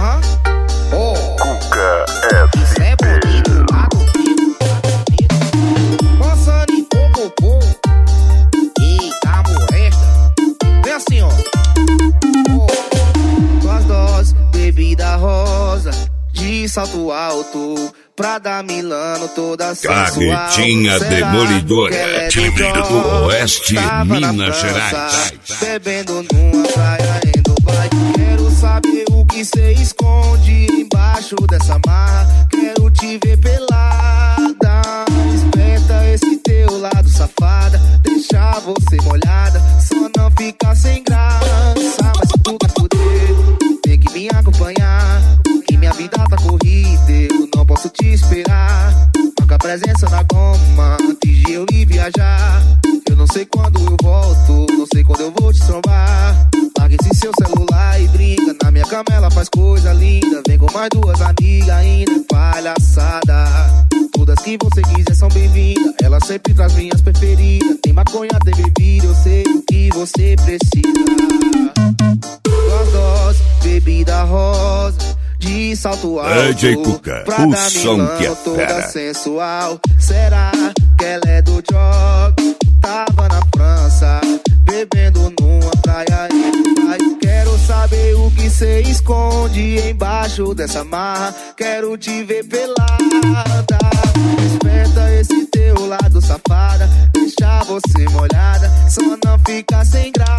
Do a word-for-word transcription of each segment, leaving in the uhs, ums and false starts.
Aham. Oh. Cuca Isso é bonito, lado bonito, lado bonito. Passando em popopô. Eita, molesta. Vem assim, ó. Oh. Duas doses, bebida rosa, de salto alto, Prada Milano, toda sensual. Carretinha demolidora, é time do Oeste, Minas Gerais. Bebendo numa praia em Dubai. Quero saber o que cê esconde embaixo dessa marra. Quero te ver pelada. Espeta esse teu lado, safada. Deixar você molhada, só não ficar sem graça. Mas se tu quer fuder, tem que me acompanhar, que minha vida tá corrida, eu não posso te esperar. Marca a presença na goma antes de eu ir viajar. Eu não sei quando eu volto, não sei quando eu vou te trombar. Larga esse seu celular e brinca, na minha cama ela faz coisa linda. Vem com mais duas amigas ainda, palhaçada. Todas que você quiser são bem-vindas, ela sempre traz minhas preferidas. Tem maconha, tem bebida, eu sei o que você precisa. Duas doses, bebida rosa, de salto alto, É, J. Cuca, o som que é toda fera. sensual. Será que ela é do jogo? Tava na França, bebendo numa praia em Dubai. Quero saber o que cê esconde embaixo dessa marra. Quero te ver pelada. Desperta esse teu lado, safada. Deixar você molhada, só não fica sem graça.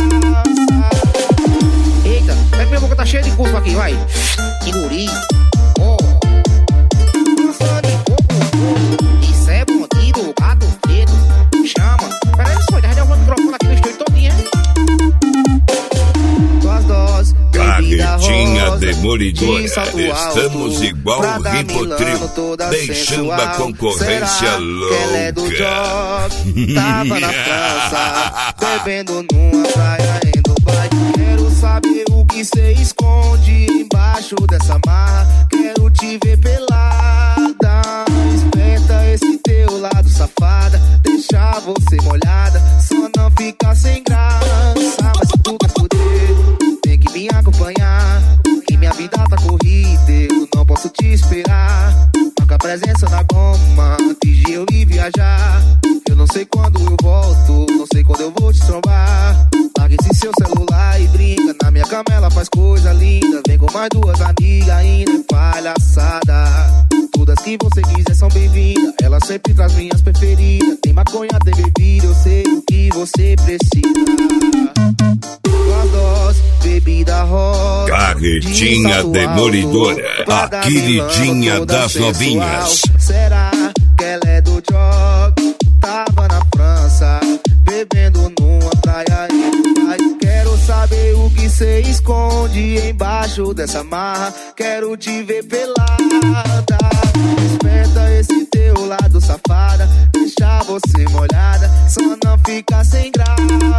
Eita, é que minha boca tá cheia de cuspo aqui, vai. Que guri. Oh. Nossa, de coco. Isso é bandido, gato preto. Chama. Peraí, só, já deu um microfone aqui no estúdio todinho, hein? Duas doses, Carretinha rosa, demolidora, de salto estamos alto, igual Prada Ribotril, Milano, toda deixando a sensual. concorrência Será louca. que ela é do jogo? Tava na França, bebendo numa praia em Dubai. Quero saber o que cê esconde embaixo dessa marra. Quero te ver pelada. Espeta esse teu lado, safada. Deixar você molhada, só não fica sem graça. Mas se tu quer fuder, tem que me acompanhar, que minha vida tá corrida, eu não posso te esperar. Marca a presença na goma antes de eu ir viajar. Eu não sei quando eu volto, não sei quando eu vou te trombar. Larga esse seu celular e brinca, na minha cama ela faz coisa linda. Vem com mais duas amigas ainda, palhaçada. Todas que você quiser são bem-vindas, ela sempre traz minhas preferidas. Tem maconha, tem bebida, eu sei o que você precisa. Duas doses, bebida rosa, Carretinha demolidora, a queridinha das novinhas. Será que ela é do jogo? Tava na França, bebendo numa praia em Dubai. Quero saber o que cê esconde embaixo dessa marra. Quero te ver pelada. Desperta esse teu lado, safada. Deixar você molhada, só não fica sem graça.